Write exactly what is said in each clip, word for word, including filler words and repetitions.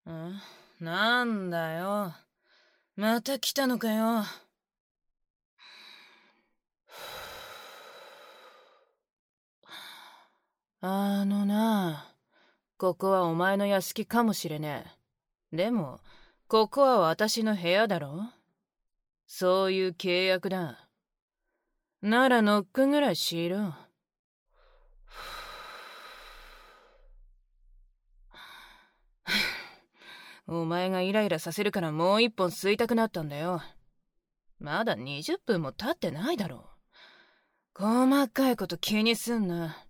ん？なんだよ。また来たのかよ。あのな、ここはお前の屋敷かもしれねえ。でも、ここは私の部屋だろ？そういう契約だ。ならノックぐらいしろ。お前がイライラさせるからもう一本吸いたくなったんだよ。まだにじゅっぷんも経ってないだろ。細かいこと気にすんな。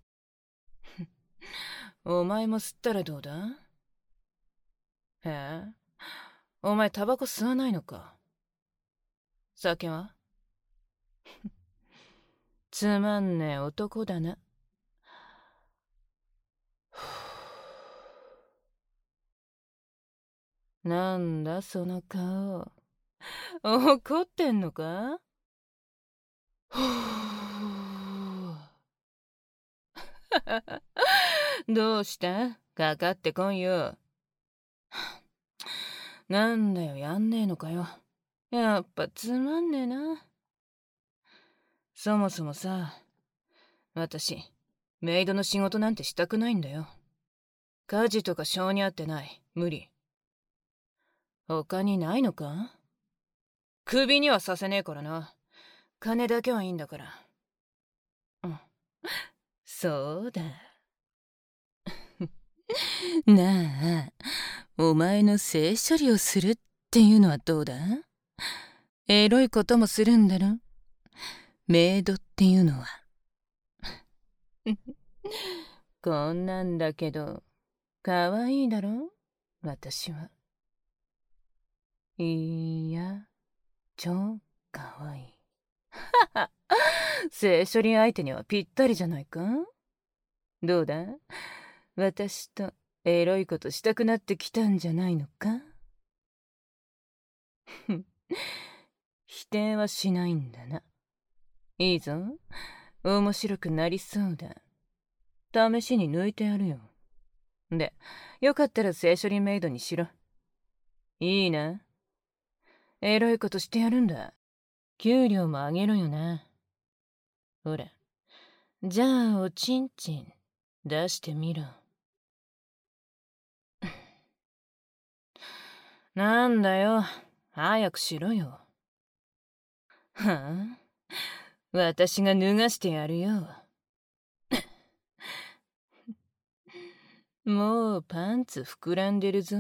お前も吸ったらどうだ？へえ、お前タバコ吸わないのか？酒は？つまんねえ男だな。なんだその顔。怒ってんのか？どうした？かかってこいよ。なんだよ、やんねえのかよ。やっぱつまんねえな。そもそもさ、私、メイドの仕事なんてしたくないんだよ。家事とか性に合ってない。無理。他にないのか？クビにはさせねえからな。金だけはいいんだから。うん。そうだ。なあ、お前の性処理をするっていうのはどうだ？エロいこともするんだろ？メイドっていうのは。こんなんだけど、かわいいだろ？私は。いや、超かわいい。性処理相手にはぴったりじゃないか？どうだ？私とエロいことしたくなってきたんじゃないのか？否定はしないんだな。いいぞ。面白くなりそうだ。試しに抜いてやるよ。で、よかったら性処理メイドにしろ。いいな。エロいことしてやるんだ。給料もあげろよな。ほら。じゃあ、おちんちん、出してみろ。なんだよ。早くしろよ。はあ？私が脱がしてやるよ。もうパンツ膨らんでるぞ。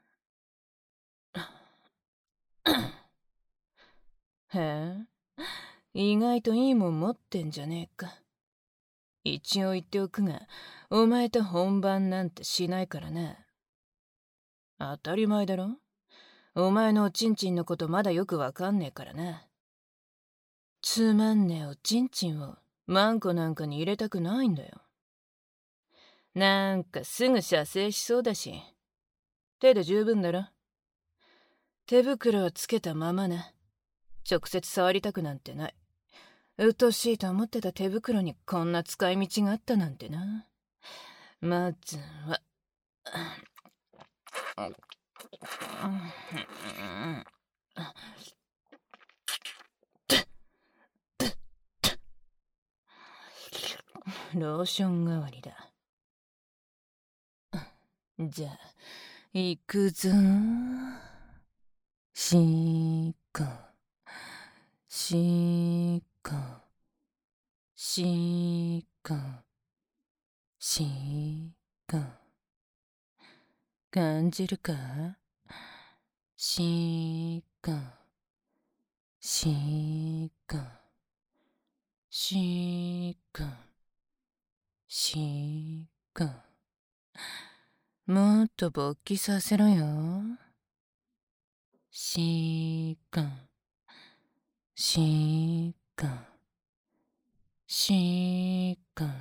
へえ、意外といいもん持ってんじゃねえか。一応言っておくが、お前と本番なんてしないからな。当たり前だろ？お前のおちんちんのことまだよくわかんねえからな。つまんねえおちんちんをマンコなんかに入れたくないんだよ。なんかすぐ射精しそうだし。手で十分だろ。手袋をつけたままな。直接触りたくなんてない。うっとうしいと思ってた手袋にこんな使い道があったなんてな。まずは。ローション代わりだ。じゃあ、行くぞ。しか、しか、しか、しか。感じるか？しか、しか、しか、しか。もっと勃起させろよ。しか、しか、しか、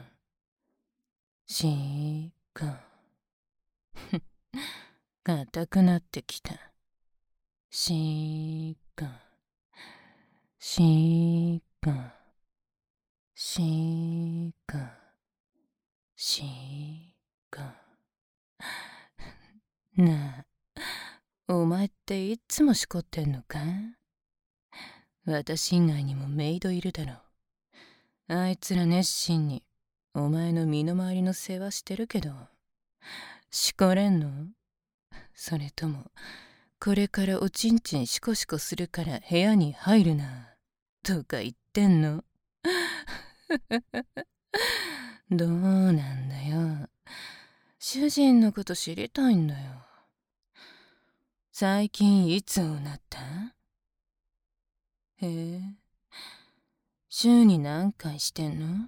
しか。硬くなってきた。しか、しか、しか、しか。なあ、 お前っていっつもしこってんのか？私以外にもメイドいるだろう。あいつら熱心にお前の身の回りの世話してるけど、しこれんの？それとも、これからおちんちんシコシコするから部屋に入るな、とか言ってんの？どうなんだよ。主人のこと知りたいんだよ。最近いつになった？へえ、週に何回してんの？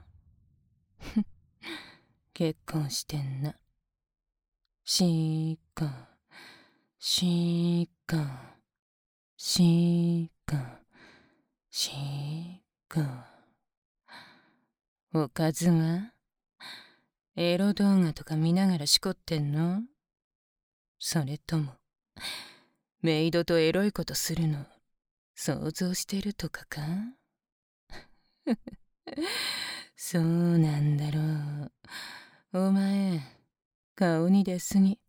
結婚してんな。しか、しか、しか、しか。おかずは？エロ動画とか見ながらしこってんの？それとも、メイドとエロいことするの想像してるとかか？そうなんだろう。お前、顔に出すぎ。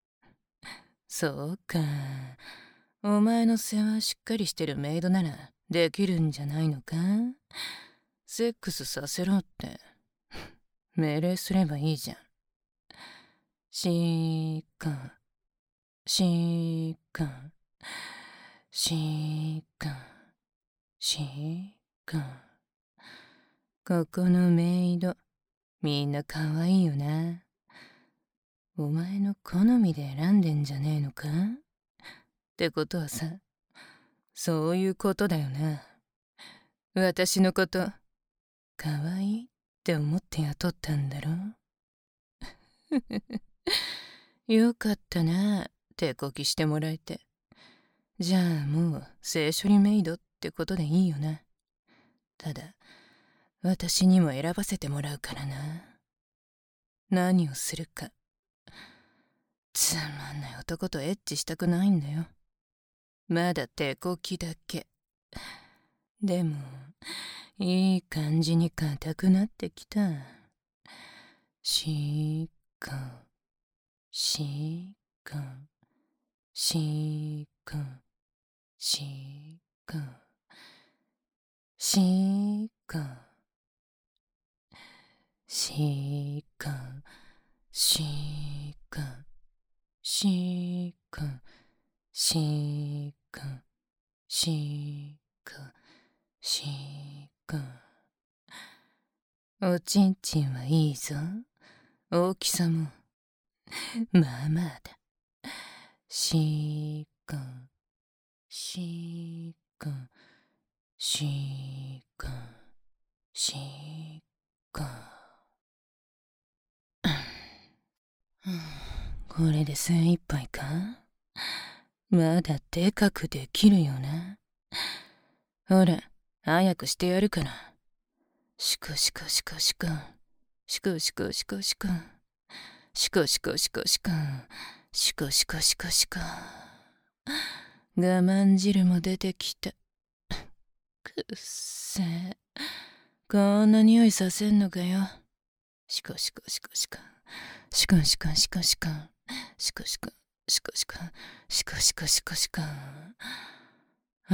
そうか。お前の世話しっかりしてるメイドならできるんじゃないのか？セックスさせろって命令すればいいじゃん。しか、しか、しか、しか。ここのメイド、みんな可愛いよな。お前の好みで選んでんじゃねえのか？ってことはさ、そういうことだよな。私のこと、可愛いって思って雇ったんだろ？よかったな、手こきしてもらえて。じゃあもう性処理メイドってことでいいよな。ただ、私にも選ばせてもらうからな。何をするか。つまんない男とエッチしたくないんだよ。まだ手こきだけ。でも、いい感じに硬くなってきた。しか、しか、しか、しか、しか、しか、しか、しか、しか、しか、しか。おちんちんはいいぞ。大きさも、まあまあだ。しか、しか、しか、しか。これで精一杯か？まだでかくできるよな。ほら、早くしてやるから。しこしこしこしこ。しこしこしこしこ。しこしこしこしこ。しこしこしこしこ。我慢汁も出てきた。くっせえ。こんな匂いさせんのかよ。しこしこしこしこ。しこしこしこしこ。しこしこしこしこ。しこしこしこしこ。うん、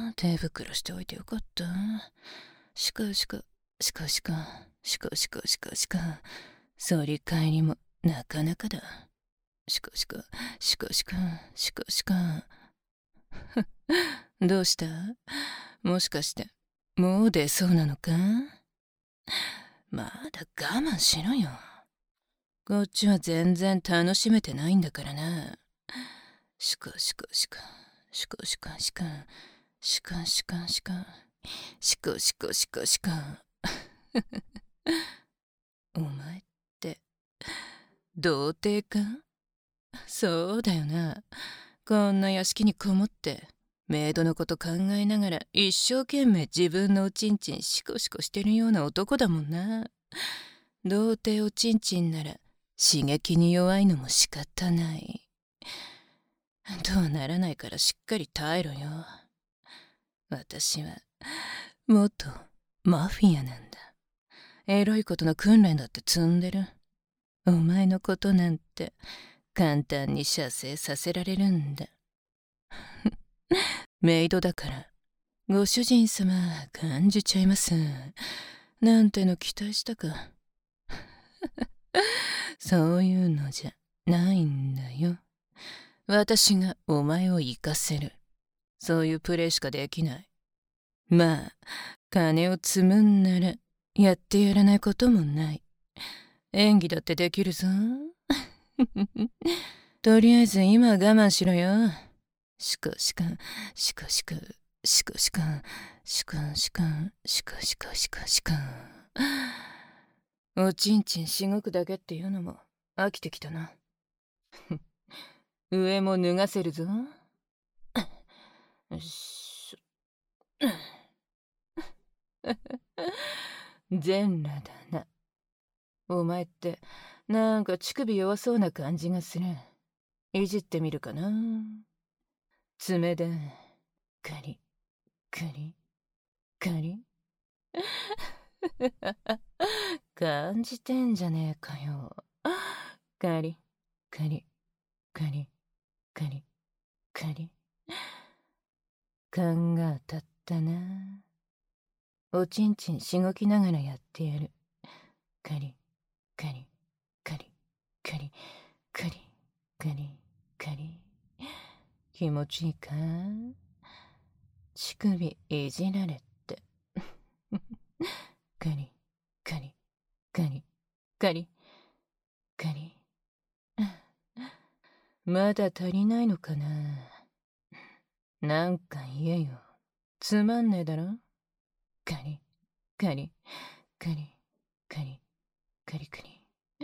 手袋しておいてよかった。しこしこしこしこ。しこしこしこしこ。反り返りもなかなかだ。しこしこしこしこしこしこ。どうした？もしかしてもう出そうなのか？まだ我慢しろよ。こっちは全然楽しめてないんだからな。しこしこしこしこしこしこしこしこしこしこしこしこしこ。お前って童貞か？そうだよな。こんな屋敷にこもってメイドのこと考えながら一生懸命自分のおちんちんシコシコしてるような男だもんな。童貞おちんちんなら刺激に弱いのも仕方ない。どうならないからしっかり耐えろよ。私は元マフィアなんだ。エロいことの訓練だって積んでる。お前のことなんて簡単に射精させられるんだ。 メイドだから、ご主人様感じちゃいます。なんての期待したか。そういうのじゃないんだよ。私がお前を生かせる。そういうプレイしかできない。まあ、金を積むんなら、やってやらないこともない。演技だってできるぞ。とりあえず今は我慢しろよ。しかしか、しかしか、しかしか、しかしか、しかしかしかしか。おちんちんしごくだけっていうのも飽きてきたな。上も脱がせるぞ。し全裸だな。お前ってなんか乳首弱そうな感じがする。いじってみるかな。爪でカリカリカリ感じてんじゃねえかよ。カリカリカリカリカリ。勘が当たったな。おちんちんしごきながらやってやる。カリカリカリカリカリカリカリ。気持ちいいか？乳首いじられって。カリカリカリカリカリ。まだ足りないのかな。なんか言えよ。つまんねえだろ。カリカリカリカリカリカリ。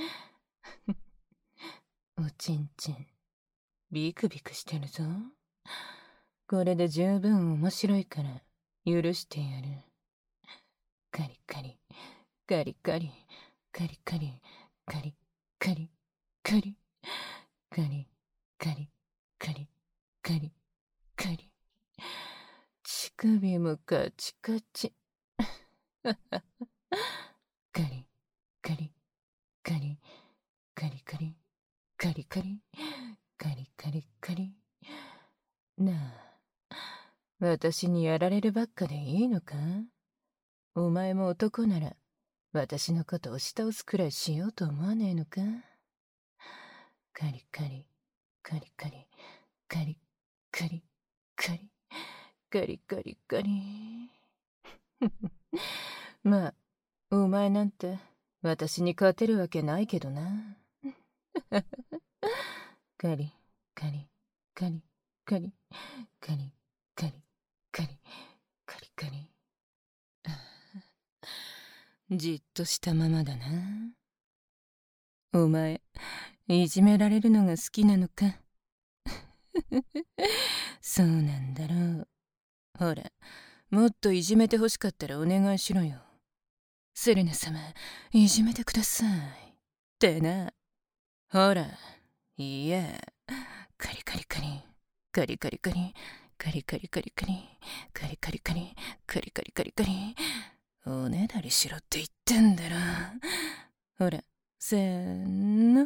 おちんちんビクビクしてるぞ。これで十分面白いから許してやる。カリカリカリカリカリカリカリカリカリカリカリカリカリカリ。乳首もカチカチ。カリカリカリカリカリカリカリカリカリカリ。なあ、私にやられるばっかでいいのか？お前も男なら私のこと押し倒すくらいしようと思わねえのか？カリカリカリカリカリカリカリカリカリカリ。まあお前なんて私に勝てるわけないけどな。カリカリカリカリカリカリカリカリカリ。じっとしたままだな。お前いじめられるのが好きなのか？そうなんだろう。ほら、もっといじめてほしかったらお願いしろよ。セレナ様、いじめてください。ってな。ほら、いや、カリカリカリ、カリカリカリ、カリカリカリカリ、カリカリカリ、カリカリカリカリ。おねだりしろって言ってんだろ。ほら、せーの。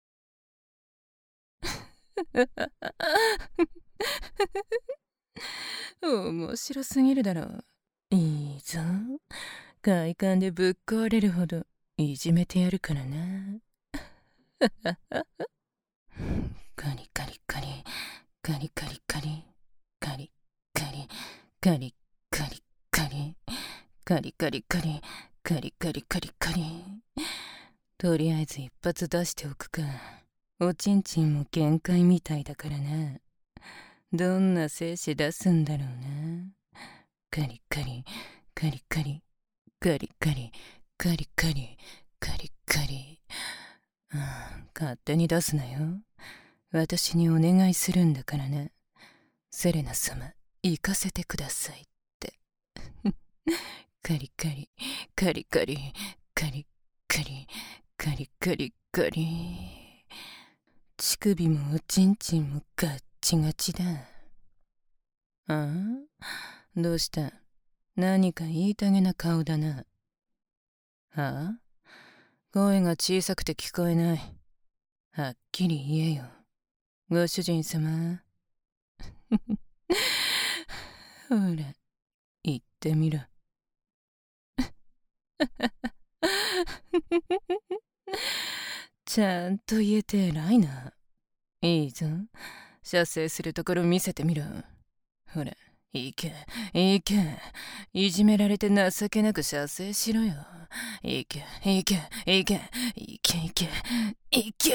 面白すぎるだろ。いいぞ。快感でぶっ壊れるほどいじめてやるからな。カリカリカリカリカリカリカリカリカリカリカリカリカリカリカリカリカリカリ。とりあえず一発出しておくか。おちんちんも限界みたいだからな。どんな精子出すんだろうな。カリカリカリカリカリカリカリカリカリカリ。勝手に出すなよ。私にお願いするんだからな。セレナ様、行かせてくださいって。カリカリカリカリカリカリカリカリカリ。乳首もおちんちんもガッチガチだ。ああ、どうした？何か言いたげな顔だな。はあ？声が小さくて聞こえない。はっきり言えよ。ご主人様。 ほら、言ってみろ。ちゃんと言えて偉いな。いいぞ。射精するところ見せてみろ。ほら、いけ、いけ。いじめられて情けなく射精しろよ。いけ、いけ、いけ、いけ、いけ、いけ。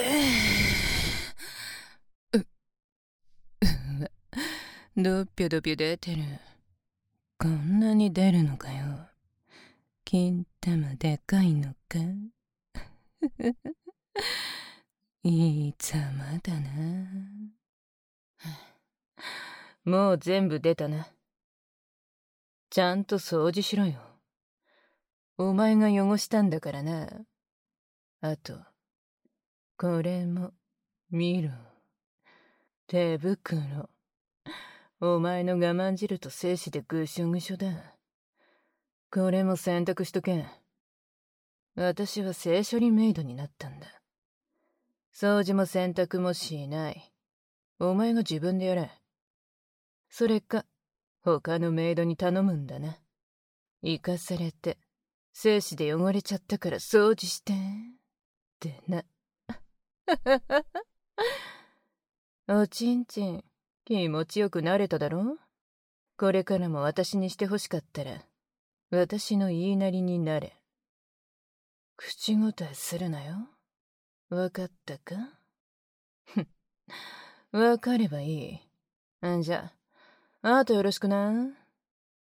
う、うわ、どっぴょどぴょ出てる。こんなに出るのかよ。金玉でかいのか。いいざまだな。もう全部出たな。ちゃんと掃除しろよ。お前が汚したんだからな。あと、これも見ろ。手袋。お前の我慢汁と精子でぐしょぐしょだ。これも洗濯しとけ。私は性処理メイドになったんだ。掃除も洗濯もしない。お前が自分でやれ。それか、他のメイドに頼むんだな。生かされて、精子で汚れちゃったから掃除して。ってな。おちんちん、気持ちよくなれただろ？これからも私にしてほしかったら、私の言いなりになれ。口答えするなよ。わかったか？ふん、わかればいい。んじゃ、あとよろしくな。